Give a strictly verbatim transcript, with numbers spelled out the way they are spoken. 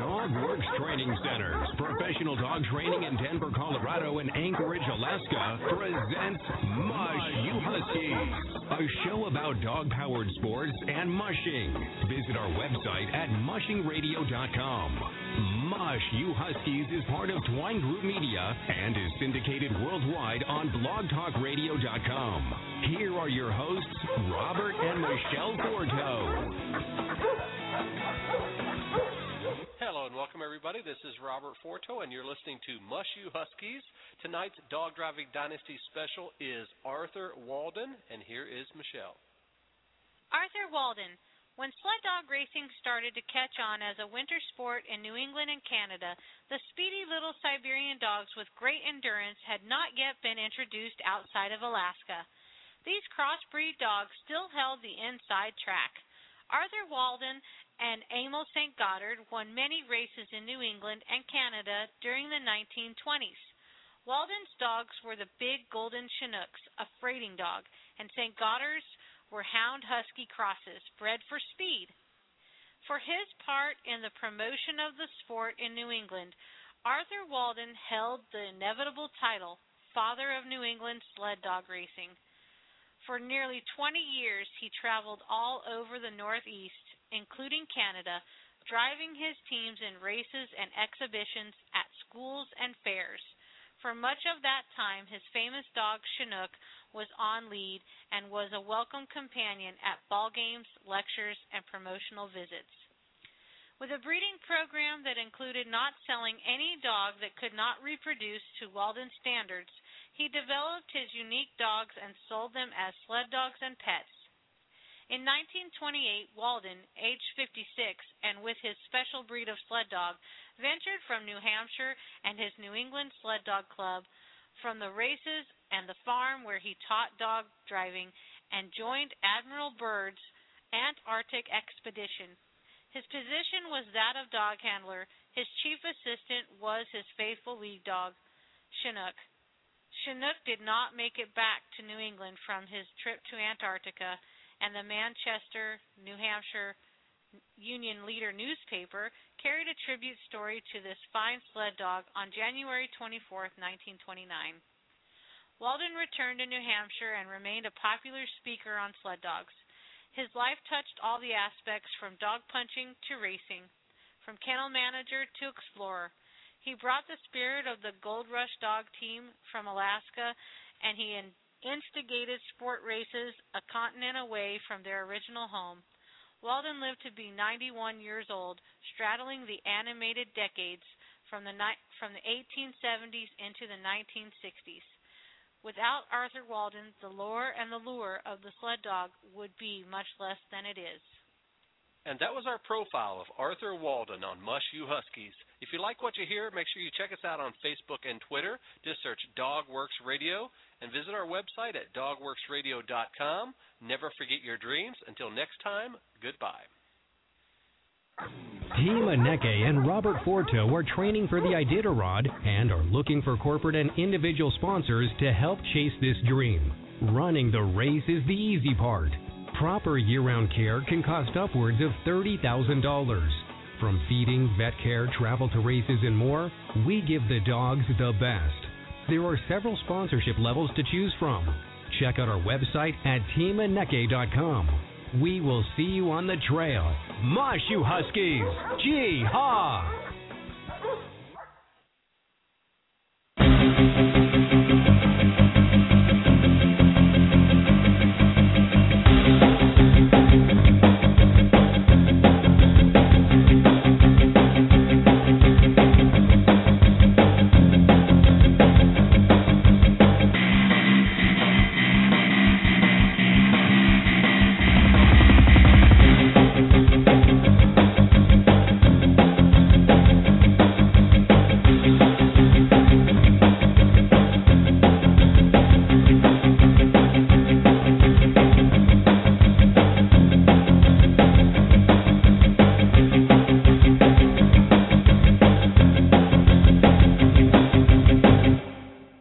DogWorks Training Centers, professional dog training in Denver, Colorado, and Anchorage, Alaska, presents Mush You Huskies, a show about dog-powered sports and mushing. Visit our website at mushing radio dot com. Mush You Huskies is part of Twine Group Media and is syndicated worldwide on blog talk radio dot com. Here are your hosts, Robert and Michelle Forto. Hello and welcome, everybody. This is Robert Forto, and you're listening to Mush You Huskies. Tonight's Dog Driving Dynasty special is Arthur Walden, and here is Michelle. Arthur Walden. When sled dog racing started to catch on as a winter sport in New England and Canada, the speedy little Siberian dogs with great endurance had not yet been introduced outside of Alaska. These crossbreed dogs still held the inside track. Arthur Walden and Emil Saint Goddard won many races in New England and Canada during the nineteen twenties. Walden's dogs were the big golden Chinooks, a freighting dog, and Saint Goddard's were hound husky crosses, bred for speed. For his part in the promotion of the sport in New England, Arthur Walden held the inevitable title, Father of New England Sled Dog Racing. For nearly twenty years, he traveled all over the Northeast, including Canada, driving his teams in races and exhibitions at schools and fairs. For much of that time, his famous dog, Chinook, was on lead and was a welcome companion at ball games, lectures, and promotional visits. With a breeding program that included not selling any dog that could not reproduce to Walden standards, he developed his unique dogs and sold them as sled dogs and pets. In nineteen twenty-eight, Walden, aged fifty-six, and with his special breed of sled dog, ventured from New Hampshire and his New England Sled Dog Club from the races and the farm where he taught dog driving and joined Admiral Byrd's Antarctic expedition. His position was that of dog handler. His chief assistant was his faithful lead dog, Chinook. Chinook did not make it back to New England from his trip to Antarctica, and the Manchester, New Hampshire Union Leader newspaper carried a tribute story to this fine sled dog on January twenty-fourth, nineteen twenty-nine. Walden returned to New Hampshire and remained a popular speaker on sled dogs. His life touched all the aspects from dog punching to racing, from kennel manager to explorer. He brought the spirit of the Gold Rush dog team from Alaska, and he instigated sport races a continent away from their original home. Walden lived to be ninety-one years old, straddling the animated decades from the ni- from the eighteen seventies into the nineteen sixties. Without Arthur Walden, the lore and the lure of the sled dog would be much less than it is. And that was our profile of Arthur Walden on Mush You Huskies. If you like what you hear, make sure you check us out on Facebook and Twitter. Just search DogWorks Radio and visit our website at dog works radio dot com. Never forget your dreams. Until next time, goodbye. Team Aneke and Robert Forto are training for the Iditarod and are looking for corporate and individual sponsors to help chase this dream. Running the race is the easy part. Proper year-round care can cost upwards of thirty thousand dollars. From feeding, vet care, travel to races, and more, we give the dogs the best. There are several sponsorship levels to choose from. Check out our website at team aneke dot com. We will see you on the trail. Mush You Huskies! Gee-haw!